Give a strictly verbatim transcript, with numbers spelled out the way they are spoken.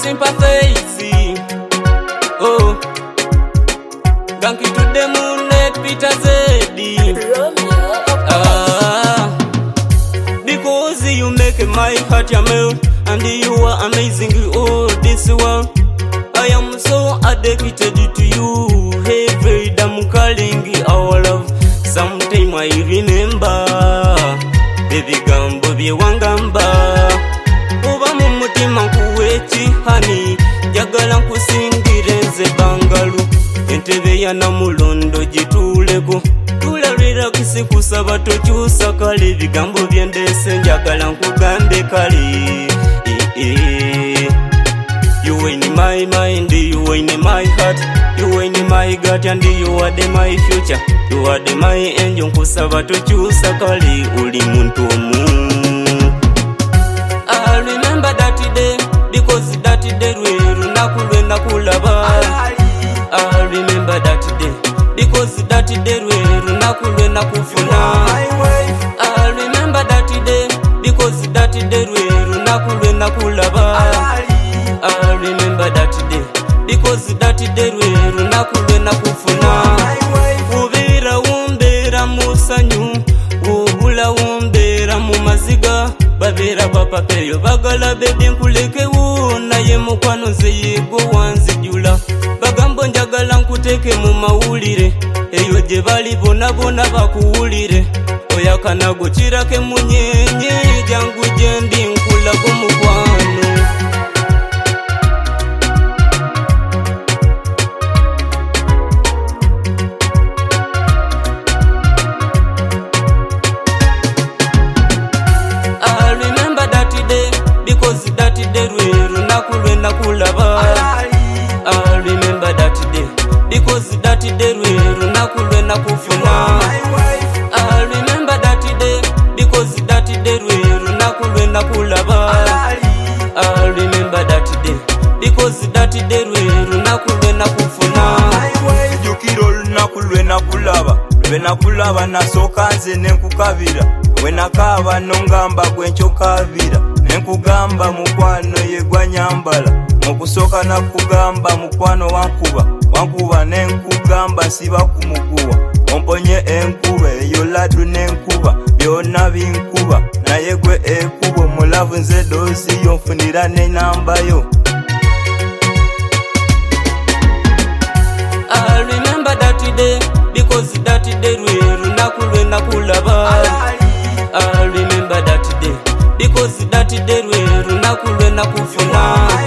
sympathize. Oh, thank you to the Moonlight Peter Zeddy. Ah, because you make my heart your melt, and you are amazing. Oh, this world, I am so addicted to you. Every day I'm calling our love. Sometime I remember, baby gambo bye wangamba. Uba mu mutima nkuweki hani, jagala nkusingire nze bangalu. Entebe ya namulondo gituleko, tulalira kisi kusaba tokyusa kale. Bigambo byendese njagala nkugambe kale. You in my mind, you in my heart, you in my gut, and you are the my future. You are the my angel, nkusaba tokyusa kale. Uli muntu omu. I remember that day, because that day lwe lunaku lwe nakulaba. I remember that day, because that day lwe lunaku lwe nakufuna. I remember that day, because that day lwe lunaku lwe nakulaba. I remember that day, because that day lwe lunaku lwe nakufuna. Ubira wumbera musanyu, ubula wumbera mu maziga. Babera bapapeyo bagala bedi nkuleke wu, naye mukwano nze yego wanzijula. Bagambo njagala nkuteke mu mawulire, eyo gye bali bona bona bakuwulire. Oyakanago kirake munyenye, jangu gye ndi nkulago mukwano. I remember that day, because that day lwe lunaku lwe nakulaba. I remember that day, because that day lwe lunaku lwe nakufuna. I remember that day, because that day lwe lunaku lwe nakulaba. I remember that day, because that day lwe lunaku lwe nakufuna. Jukira olunaku lwe nakulaba, lwe nakulaba nasooka nze nenkukabira. Wenakaaba nongamba gwenkyokabira, nenkugamba mukwano ye gwanyambala. Mukusooka nakugamba mukwano wankuba, wankuba nenkugamba nsiba kumuguwa. Omponye enkuba eyo laddu nenkuba, byonna binkuba naye gwe ekubo. Mulavu nze doozi yo nfunira n'enamba yo. I remember that day, because that day lwe lunaku lwe nakulaba. I remember that day, because that day lwe lunaku lwe nakufuna.